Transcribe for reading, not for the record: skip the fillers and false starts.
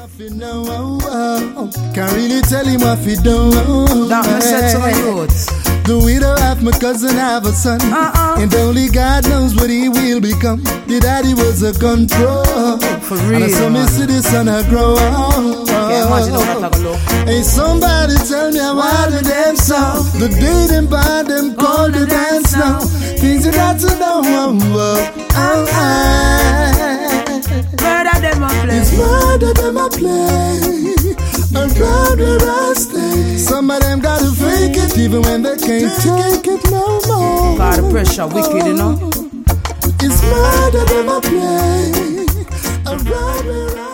Can't really tell him what he done. That me said to my youth. The widow have my cousin have a son, and only God knows what he will become. The daddy was a control, for real, and I saw me see the son I grow up. Yeah, imagine how that look. Hey, somebody tell me why the damn song. The day them by them call the dance now. Things you got to know. Murder them a play. It's murder them a play. Around where I stay. Some of them gotta fake it even when they can't take it no more. Got the pressure wicked, you know. It's murder them a play. Around where I